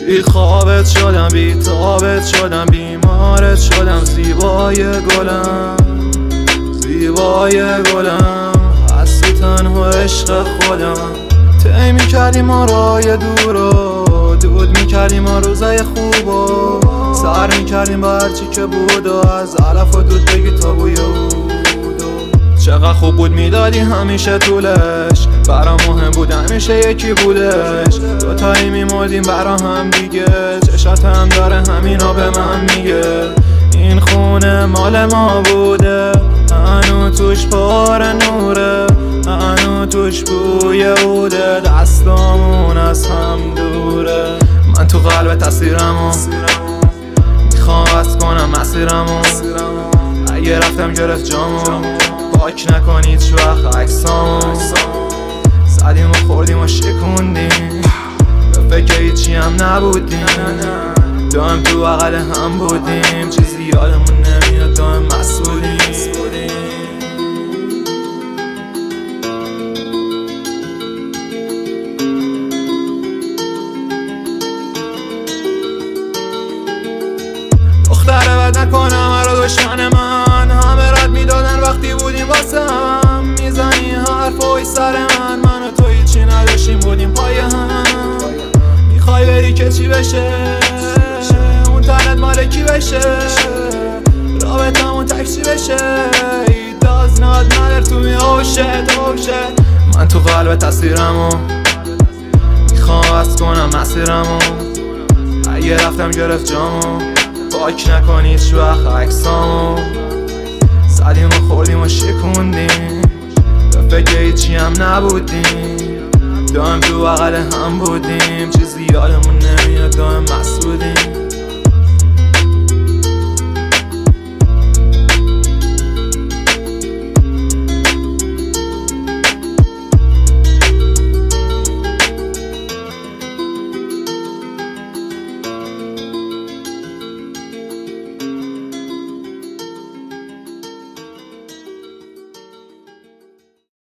بی خوابت شدم، بی تابت شدم، بیمارت شدم، زیبای گلم، زیبای گلم، هستی تنها عشق خودم. طی میکردی ما رای دورو، دود میکردیم ما روزای خوبو، سر میکردیم با هرچی که بود و از علف و دود بگی تا بوی بود. چقدر خوب بود میدادی همیشه طولش، برا مهم بود همیشه یکی بودش. دوتایی میمردیم برا هم دیگه، چشات هم داره همینا به من میگه. این خونه مال ما بوده، هنو توش پر نوره، هنو توش بوی عوده، دستامون از هم دوره. من تو قلب تصویرمو میخوام بس کنم مسیرمو، اگه رفتم گرفت جامو پاک نکنید هیچ وقت عکسامو. زدیم و خوردیم و شکوندیم، به فکر هیچی هم نبودیم، دائم تو بغل هم بودیم، چیزی یادمون نمیاد، دائم مسئولیم. دختره بد نکنم هر دشمن من، همه رد میدادن وقتی بودیم واسه هم. میزنی حرفای سر من و تو هیچی نداشتیم بودیم پای هم. میخوای بری که چی بشه، اون تنت مال کی بشه، رابطمون تکسی بشه. It does not matter to me, oh shit, oh shit. من تو قلب تصویرمو میخوام بس کنم مسیرمو، اگه رفتم گرفت جامو پاک نکنید هیچ وقت عکسامو. زدیم و خوردیم و شکوندیم، به فکر هیچی هم نبودیم، دائم تو بغل هم بودیم، چیزی یادمون نمیاد، دائم